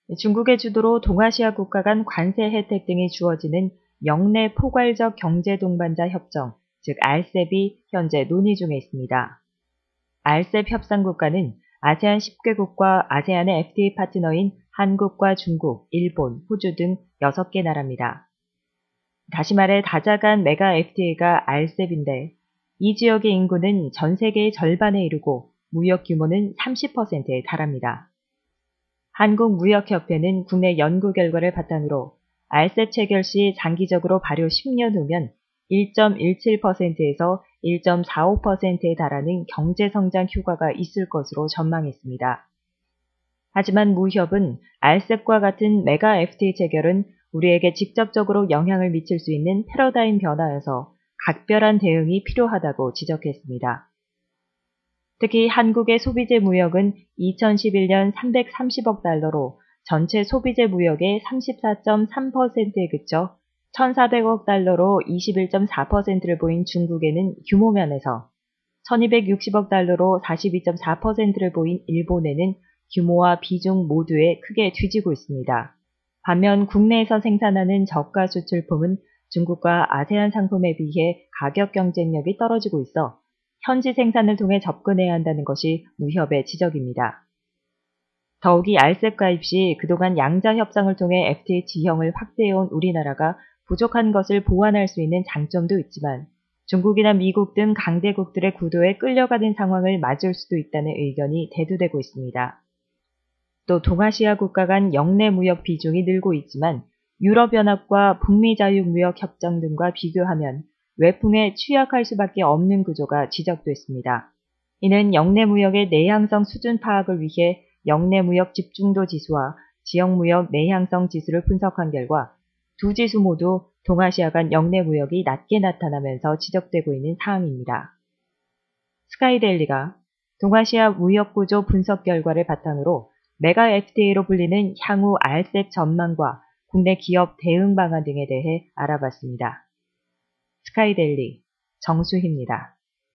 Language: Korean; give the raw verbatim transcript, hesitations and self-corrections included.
중국의 주도로 동아시아 국가 간 관세 혜택 등이 주어지는 영내 포괄적 경제 동반자 협정, 즉 알셉이 현재 논의 중에 있습니다. 알셉 협상 국가는 아세안 십 개국과 아세안의 에프티에이 파트너인 한국과 중국, 일본, 호주 등 여섯 개 나라입니다. 다시 말해 다자간 메가 에프티에이가 알셉인데 이 지역의 인구는 전 세계의 절반에 이르고 무역 규모는 삼십 퍼센트에 달합니다. 한국무역협회는 국내 연구 결과를 바탕으로 알셉 체결 시 장기적으로 발효 십 년 후면 일 점 일칠 퍼센트에서 일 점 사오 퍼센트에 달하는 경제성장 효과가 있을 것으로 전망했습니다. 하지만 무협은 알셉과 같은 메가 에프티에이 체결은 우리에게 직접적으로 영향을 미칠 수 있는 패러다임 변화여서 각별한 대응이 필요하다고 지적했습니다. 특히 한국의 소비재 무역은 이천십일 년 삼백삼십억 달러로 전체 소비재 무역의 삼십사 점 삼 퍼센트에 그쳐 천사백억 달러로 이십일 점 사 퍼센트를 보인 중국에는 규모 면에서 천이백육십억 달러로 사십이 점 사 퍼센트를 보인 일본에는 규모와 비중 모두에 크게 뒤지고 있습니다. 반면 국내에서 생산하는 저가 수출품은 중국과 아세안 상품에 비해 가격 경쟁력이 떨어지고 있어 현지 생산을 통해 접근해야 한다는 것이 무협의 지적입니다. 더욱이 알셉 가입 시 그동안 양자 협상을 통해 에프티에이 지형을 확대해온 우리나라가 부족한 것을 보완할 수 있는 장점도 있지만 중국이나 미국 등 강대국들의 구도에 끌려가는 상황을 맞을 수도 있다는 의견이 대두되고 있습니다. 또 동아시아 국가 간 영내 무역 비중이 늘고 있지만 유럽연합과 북미자유무역협정 등과 비교하면 외풍에 취약할 수밖에 없는 구조가 지적됐습니다. 이는 영내 무역의 내향성 수준 파악을 위해 영내 무역 집중도 지수와 지역 무역 내향성 지수를 분석한 결과 두 지수 모두 동아시아 간 영내 무역이 낮게 나타나면서 지적되고 있는 사항입니다. 스카이데일리가 동아시아 무역구조 분석 결과를 바탕으로 메가 에프티에이로 불리는 향후 알셉 전망과 국내 기업 대응 방안 등에 대해 알아봤습니다. 스카이데일리 정수희입니다.